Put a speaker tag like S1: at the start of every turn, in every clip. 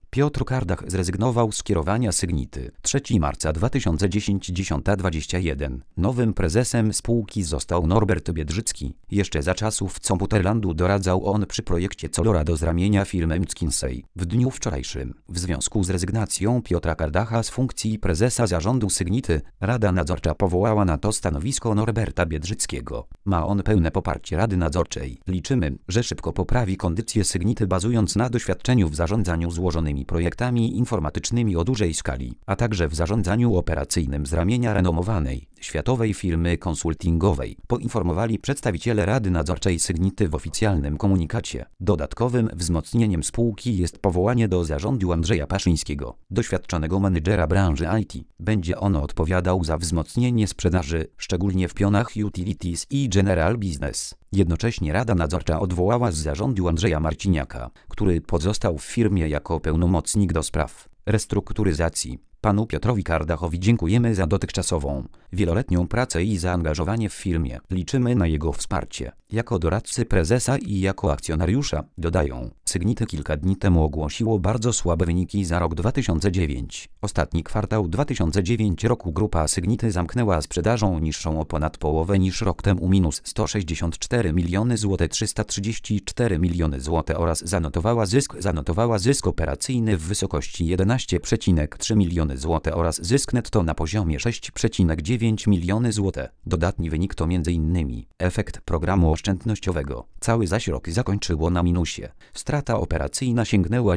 S1: Piotr Kardach zrezygnował z kierowania Sygnity. 3 marca 2010 10:21. Nowym prezesem spółki został Norbert Biedrzycki. Jeszcze za czasów Computerlandu doradzał on przy projekcie Colorado z ramienia firmy McKinsey. W dniu wczorajszym, w związku z rezygnacją Piotra Kardacha z funkcji prezesa zarządu Sygnity, Rada Nadzorcza powołała na to stanowisko Norberta Biedrzyckiego. Ma on pełne poparcie Rady Nadzorczej. Liczymy, że szybko poprawi kondycję Sygnity, bazując na doświadczeniu w zarządzaniu złożonymi projektami informatycznymi o dużej skali, a także w zarządzaniu operacyjnym z ramienia renomowanej, światowej firmy konsultingowej, poinformowali przedstawiciele Rady Nadzorczej Sygnity w oficjalnym komunikacie. Dodatkowym wzmocnieniem spółki jest powołanie do zarządu Andrzeja Paszyńskiego, doświadczonego menedżera branży IT. Będzie on odpowiadał za wzmocnienie sprzedaży, szczególnie w pionach utilities i general business. Jednocześnie Rada Nadzorcza odwołała z zarządu Andrzeja Marciniaka, który pozostał w firmie jako pełnomocnik do spraw restrukturyzacji. Panu Piotrowi Kardachowi dziękujemy za dotychczasową, wieloletnią pracę i zaangażowanie w firmie. Liczymy na jego wsparcie. Jako doradcy prezesa i jako akcjonariusza, dodają. Sygnity kilka dni temu ogłosiło bardzo słabe wyniki za rok 2009. Ostatni kwartał 2009 roku grupa Sygnity zamknęła sprzedażą niższą o ponad połowę niż rok temu, minus 164 miliony zł 334 miliony zł oraz zanotowała zysk operacyjny w wysokości 11,3 miliony zł oraz zysk netto na poziomie 6,9 miliony zł. Dodatni wynik to m.in. efekt programu oszczędnościowego. Cały zaś rok zakończyło na minusie. Strata operacyjna sięgnęła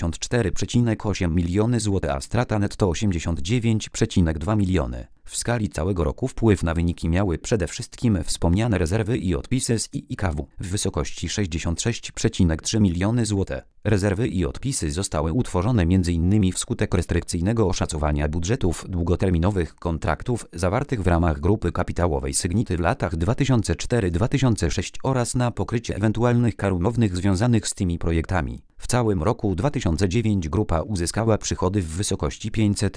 S1: 94,8 miliony zł, a strata netto 89,2 miliony. W skali całego roku wpływ na wyniki miały przede wszystkim wspomniane rezerwy i odpisy z IKW w wysokości 66,3 miliony zł. Rezerwy i odpisy zostały utworzone m.in. wskutek restrykcyjnego oszacowania budżetów długoterminowych kontraktów zawartych w ramach grupy kapitałowej Sygnity w latach 2004-2006 oraz na pokrycie ewentualnych kar umownych związanych z tymi projektami. W całym roku 2009 grupa uzyskała przychody w wysokości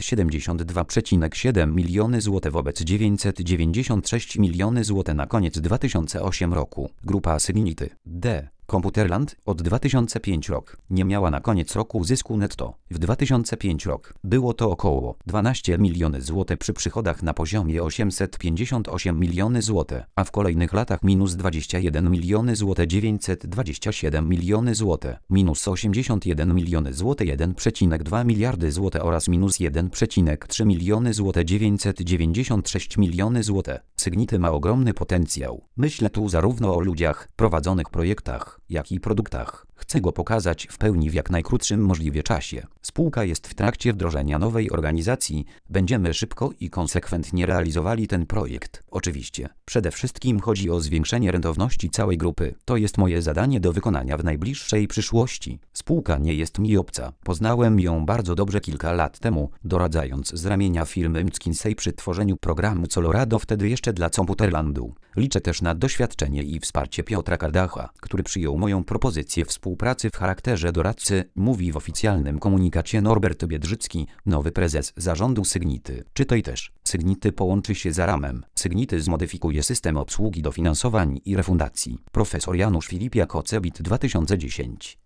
S1: 572,7 miliony zł wobec 996 miliony zł na koniec 2008 roku. Grupa Sygnity D. Computerland od 2005 rok nie miała na koniec roku zysku netto. W 2005 rok było to około 12 miliony zł przy przychodach na poziomie 858 miliony zł, a w kolejnych latach minus 21 miliony zł, 927 miliony zł, minus 81 miliony zł, 1,2 miliardy zł oraz minus 1,3 miliony zł, 996 miliony zł. Sygnity ma ogromny potencjał. Myślę tu zarówno o ludziach, prowadzonych projektach, jak i produktach. Chcę go pokazać w pełni w jak najkrótszym możliwie czasie. Spółka jest w trakcie wdrożenia nowej organizacji. Będziemy szybko i konsekwentnie realizowali ten projekt. Oczywiście, przede wszystkim chodzi o zwiększenie rentowności całej grupy. To jest moje zadanie do wykonania w najbliższej przyszłości. Spółka nie jest mi obca. Poznałem ją bardzo dobrze kilka lat temu, doradzając z ramienia firmy McKinsey przy tworzeniu programu Colorado, wtedy jeszcze dla Computerlandu. Liczę też na doświadczenie i wsparcie Piotra Kardacha, który przyjął moją propozycję współpracy w charakterze doradcy, mówi w oficjalnym komunikacie Norbert Biedrzycki, nowy prezes zarządu Sygnity. Czytaj też. Sygnity połączy się z Aramem. Sygnity zmodyfikuje system obsługi dofinansowań i refundacji. Profesor Janusz Filipiak, Ocebit 2010.